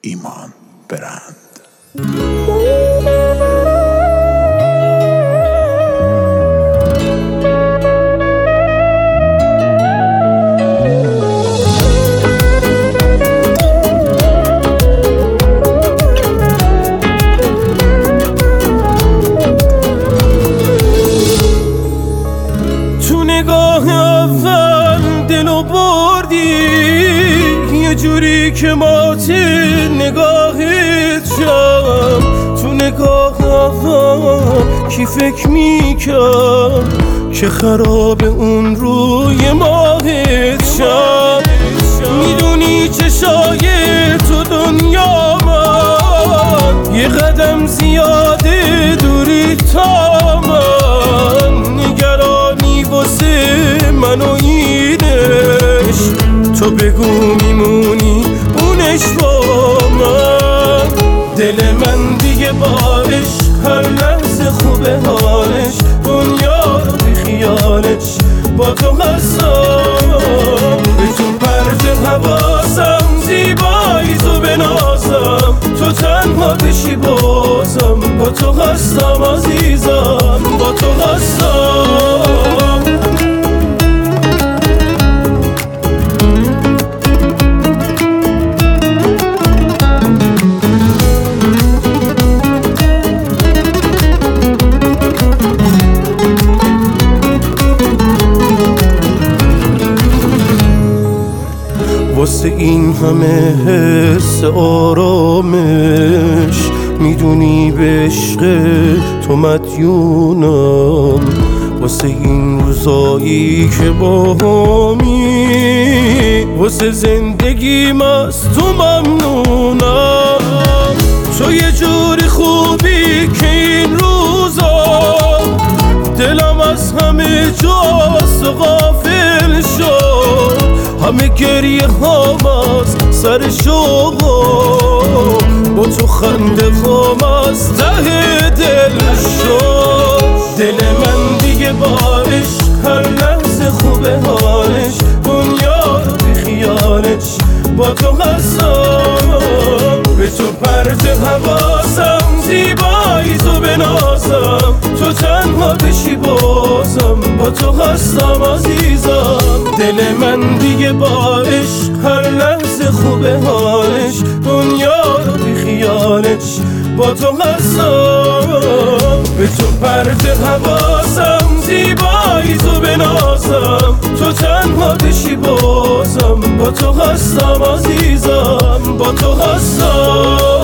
ایمان برند. تو نگاه اول دلو بردی یه جوری که مات نگاهت شم. تو نگاه اول کی فکر میکرد که خراب اون روی ماهت شم. میدونی چشای تو دنیا من یه قدم زیاده دوری تا من. نگرانی واسه من و اینش تو بگو میمونی اونش با من. دل من دیگه بارش هر لحظه خوبه حالش. دنیا رو بی خیالش با تو هستم. به تو پرت حواسم زیبایی تو بنازم. تو تنها بشی بازم با تو هستم عزیزم با تو هستم. واسه این همه حس آرامش میدونی به عشق تو مدیونم. واسه این روزایی که با همی واسه زندگیم از تو ممنونم. تو یه جوری خوبی که این روزا دلم از همه جاست غافل شد. همه گریه هام از سر شوق با تو خنده هام از ته دل شد. دل من دیگه بارش هر لحظه خوبه حالش. دنیا رو بی خیالش با تو هستم. به تو پرت حواسم زیبایی تو بنازم. تو تنها بشی بازم با تو هستم عزیزم. دل من دیگه بارش هر لحظه خوبه حالش. دنیا رو بی خیالش با تو هستم. به تو پرت حواسم زیبایی تو بنازم. تو تنها بشی بازم با تو هستم عزیزم با تو هستم.